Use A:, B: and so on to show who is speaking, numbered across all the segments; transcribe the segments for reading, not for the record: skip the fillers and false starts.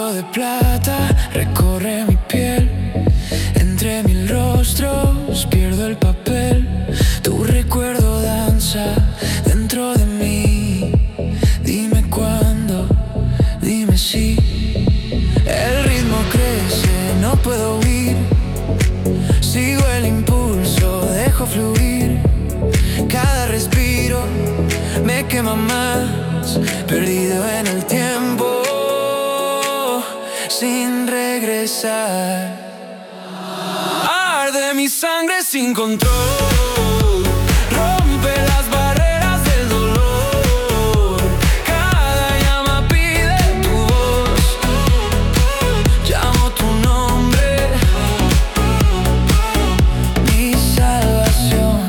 A: hilo de plata recorre mi piel. Entre mil rostros pierdo el papel. Tu recuerdo danza dentro de mí. Dime cuándo, dime si. El ritmo crece, no puedo huir. Sigo el impulso, dejo fluir. Cada respiro me quema más, perdido en el tiempo, sin regresar. Arde mi sangre sin control, rompe las barreras del dolor. Cada llama pide tu voz, llamo tu nombre, mi salvación.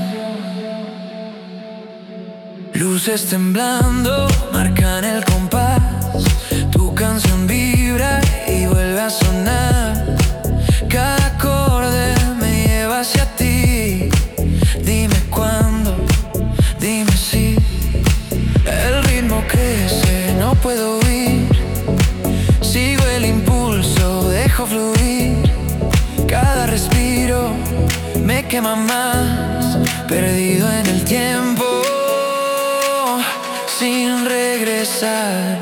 A: Luces temblando marcan el compás. Tu canción vibra y vuelve a sonar. Cada acorde me lleva hacia ti. Dime cuándo, dime si. El ritmo crece, no puedo huir. Sigo el impulso, dejo fluir. Cada respiro me quema más, perdido en el tiempo, sin regresar.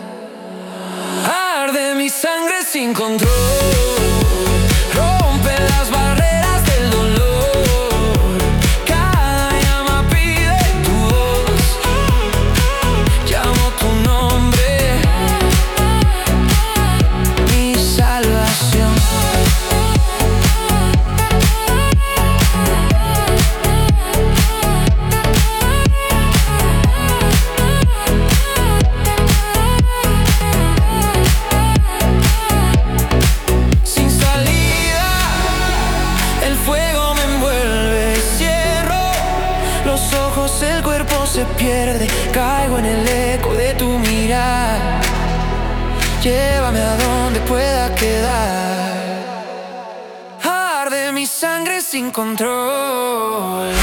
A: Arde mi sangre sin control, rompe las barreras del dolor. Cada llama pide tu voz, llamo tu nombre, mi salvación. Los ojos, el cuerpo se pierde. Caigo en el eco de tu mirar. Llévame a donde pueda quedar. Arde mi sangre sin control.